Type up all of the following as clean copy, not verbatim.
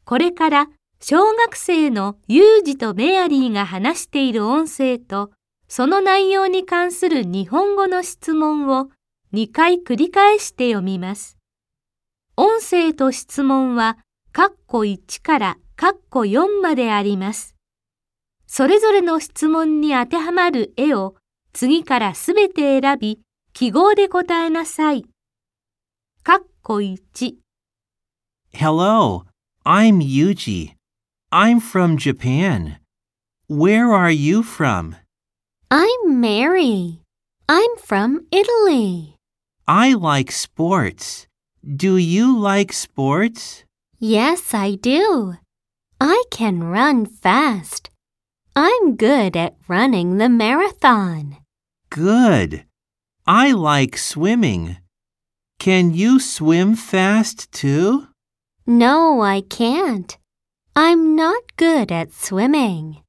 これから小学生のユージとメアリーが話している音声と、その内容に関する日本語の質問を2回繰り返して読みます。音声と質問は、括弧1から括弧4まであります。それぞれの質問に当てはまる絵を次からすべて選び、記号で答えなさい。括弧1 Hello, I'm Yuji. I'm from Japan. Where are you from? I'm Mary. I'm from Italy. I like sports. Do you like sports? Yes, I do. I can run fast. I'm good at running the marathon. Good. I like swimming. Can you swim fast too? No, I can't. I'm not good at swimming.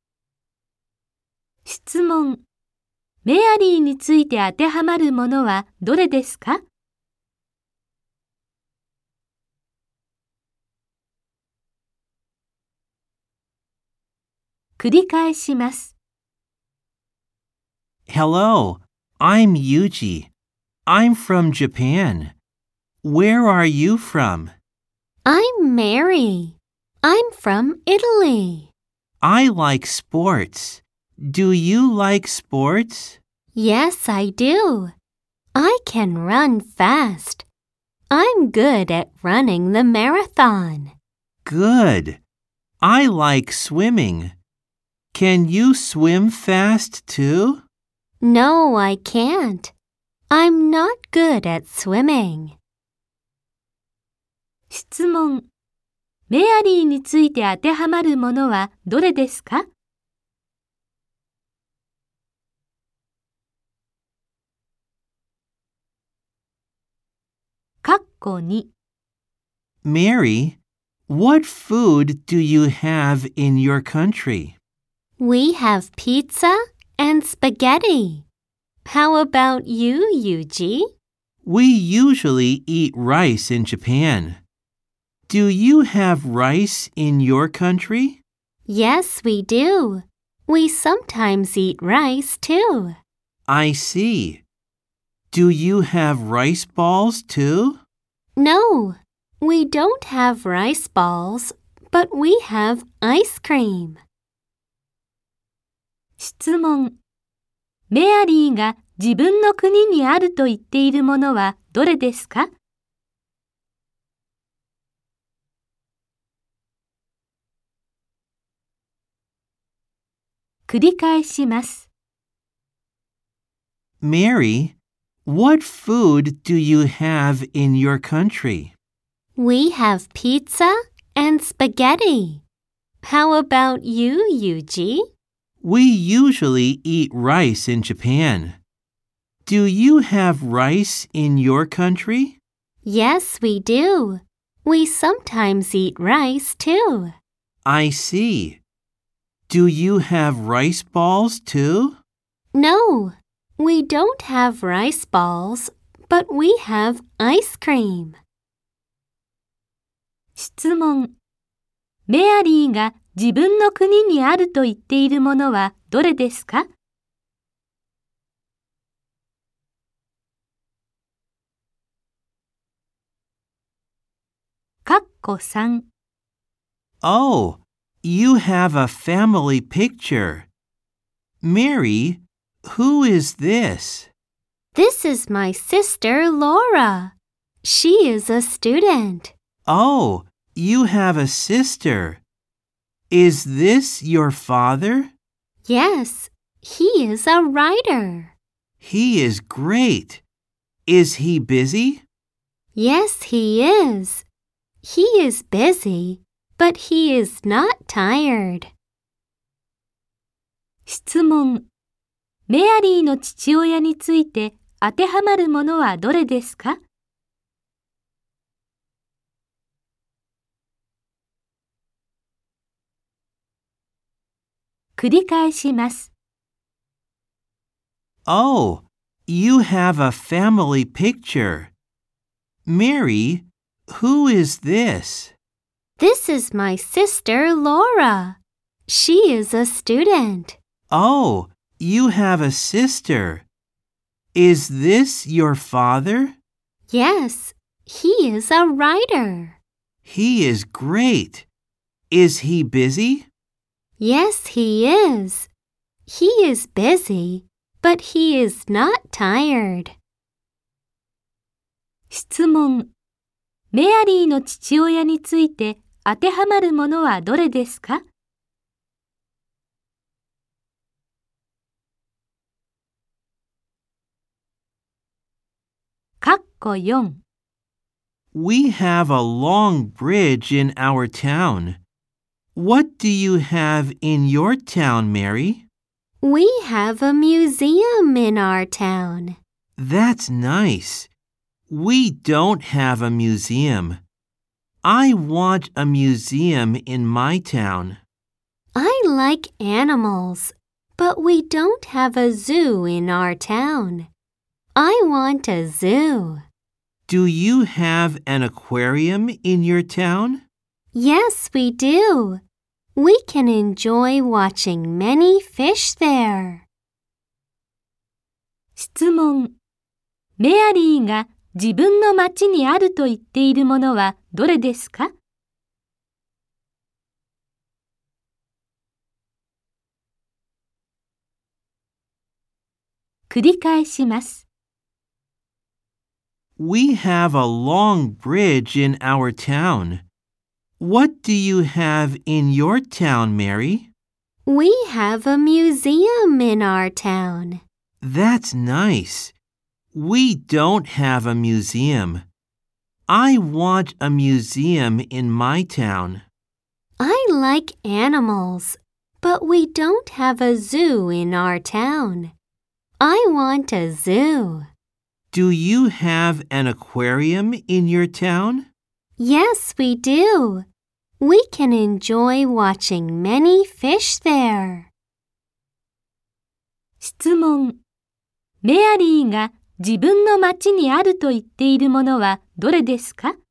質問。メアリーについて当てはまるものはどれですか？繰り返します。 Hello, I'm Yuji. I'm from Japan. Where are you from? I'm Mary. I'm from Italy. I like sports. Do you like sports? Yes, I do. I can run fast. I'm good at running the marathon. Good. I like swimming. Can you swim fast too? No, I can't. I'm not good at swimming. 質問。メアリーについて当てはまるものはどれですか？括弧2 Mary, what food do you have in your country? We have pizza and spaghetti. How about you, Yuji? We usually eat rice in Japan. Do you have rice in your country? Yes, we do. We sometimes eat rice too. I see. Do you have rice balls too? No, we don't have rice balls, but we have ice cream. 質問。メアリーが自分の国にあると言っているものはどれですか？繰り返します。 Mary, what food do you have in your country? We have pizza and spaghetti. How about you, Yuji? We usually eat rice in Japan. Do you have rice in your country? Yes, we do. We sometimes eat rice too. I see. Do you have rice balls too? No, we don't have rice balls, but we have ice cream. 質問。メアリーが自分の国にあると言っているものはどれですか？括弧3 Oh, you have a family picture. Mary, who is this? This is my sister, Laura. She is a student. Oh, you have a sister. Is this your father? Yes, he is a writer. He is great. Is he busy? Yes, he is. He is busy, but he is not tired. 質問。メアリーの父親について当てはまるものはどれですか？繰り返します。 Oh, you have a family picture. Mary, who is this? This is my sister Laura. She is a student. Oh, you have a sister. Is this your father? Yes, he is a writer. He is great. Is he busy? Yes, he is. He is busy, but he is not tired. 質問。メアリーの父親について当てはまるものはどれですか？括弧4。 We have a long bridge in our town. What do you have in your town, Mary? We have a museum in our town. That's nice. We don't have a museum. I want a museum in my town. I like animals, but we don't have a zoo in our town. I want a zoo. Do you have an aquarium in your town? Yes, we do. We can enjoy watching many fish there. 質問。メアリーが自分の町にあると言っているものはどれですか？繰り返します。 We have a long bridge in our town. What do you have in your town, Mary? We have a museum in our town. That's nice. We don't have a museum. I want a museum in my town. I like animals, but we don't have a zoo in our town. I want a zoo. Do you have an aquarium in your town? Yes, we do. We can enjoy watching many fish there. 質問。メアリーが自分の町にあると言っているものはどれですか？